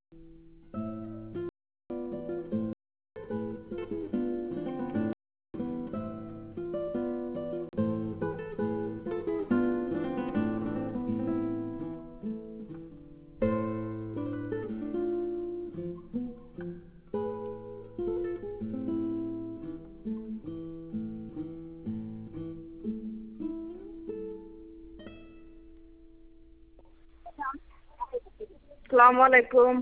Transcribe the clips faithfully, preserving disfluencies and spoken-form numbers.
अस्सलामुअलैकुम।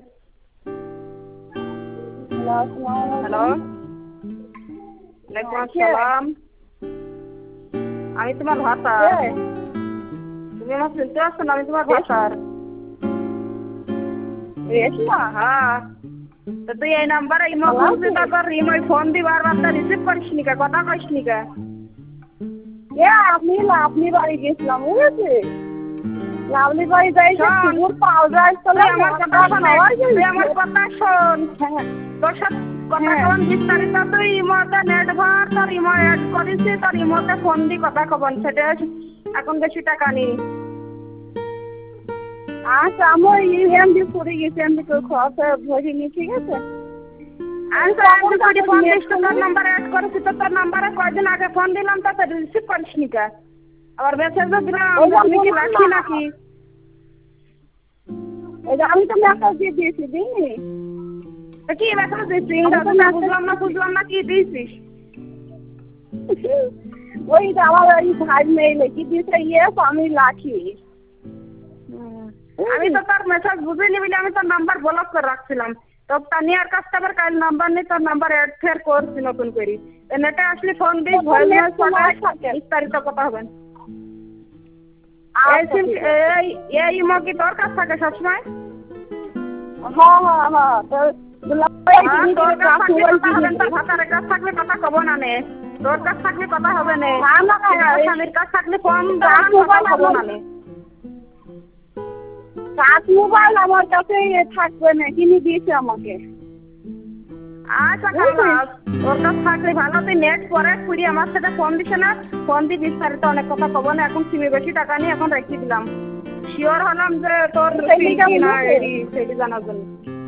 হ্যালো, ওয়ালাইকুম আসসালাম। আমি তোমার ভাতার। তুমি আমার শুনতে পাচ্ছ না? আমি তোমার ভাতার। রেশমা? হ্যাঁ। তো তুই এই নাম্বারে ইমো করছিস, তারপর ইমোয় ফোন দি বারবার, তা রিসিভ করিস নি কা? কথা কইস নি কা? এ আমি লাভলি বাড়ি গেছিলাম, বুঝেছি। লাভলি বাড়ি যাই যে কুকুর পাউডার চলে আমার কথা শোন, তুই আমার কথা শোন। তোর সাথে কথা কন বিস্তারিত, তুই ইমোতে নেট ভর, তোর ইমো অ্যাড করিস, তোর ইমোতে ফোন দি কথা কবন, সেটা এখন বেশি টাকা নেই। আচ্ছা, আমি এমবি করে গেছি, এমবি করে খরচা ভরিনি, ঠিক আছে। আমি তো এমবি করে ফোন দিস, তোর নাম্বার অ্যাড করেছি, তো তোর নাম্বারে কয়দিন আগে ফোন দিলাম, তো রিসিভ করিস নি কা? আবার মেসেজও দিলাম, আমি কি রাখি নাকি? আমি তো মেসেজ দিয়ে দিয়েছি, দিইনি? কি মেসেজ দিয়েছিস? বুঝলাম না বুঝলাম না কি দিয়েছিস? ওই আমার ওই ভাই মেইলে কি দিয়েছে, ইয়েস আমি লাখি। আমি তো তোর মেসেজ বুঝিনি বলে আমি তোর নাম্বার ব্লক করে রাখছিলাম। তো তানিয়ার কাস্টমার কাল নাম্বার নেই, তোর নাম্বার অ্যাড ফের করছি নতুন করে। নেটে আসলে ফোন দিস, ভয়েস মেসেজ পাঠাস, বিস্তারিত কথা হবে। এই সিম এই এই ইমো কি তোর কাছ থাকে সবসময়? হ্যাঁ হ্যাঁ হ্যাঁ, তোর তোর কাছ থাকলে কথা হবে না, ভাতারের কাছ থাকলে কথা কব না নে। তোর কাছ থাকলে কথা হবে না, স্বামীর কাছ থাকলে ফোন কথা কব না নে। কাজ মোবাইল আমার কাছে থাকবে না, কিনে দিয়েছে আমাকে। আচ্ছা খালাস, তোর কাছ থাকলে ভালো, তুই নেট পরে খুঁড়ি আমার সাথে ফোন দিছে না, ফোন দিয়ে বিস্তারিত অনেক কথা কব না। এখন সিমে বেশি টাকা নিয়ে এখন রেখে দিলাম। শিওর হলাম যে তোর না এডি সেটি জানার জন্য।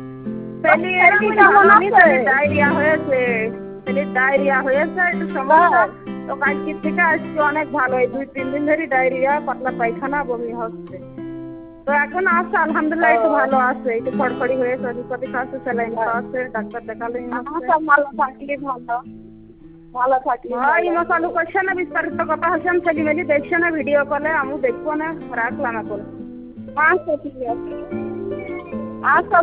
ডায়রিয়া হয়েছে, ডায়রিয়া হয়েছে একটু সমস্যা। তো কালকে থেকে আজকে অনেক ভালো, এই দুই তিন দিন ধরে ডায়রিয়া, পাতলা পায়খানা, বমি হচ্ছে। তো এখন আছে আলহামদুলিল্লাহ, একটু ভালো আছে, একটু খড়খড়ি হয়েছে, ওষুধপাতি খাচ্ছে, স্যালাইন খাওয়াচ্ছে, ডাক্তার দেখালে ভালো থাকলে ভালো, ভালো থাকলে ওই মশালু করছে না, বিস্তারিত কথা হচ্ছে, আমি ছেলে মেলি দেখছে না ভিডিও কলে, আমি দেখবো না, রাখলাম এখন। আচ্ছা ঠিক আছে, আচ্ছা।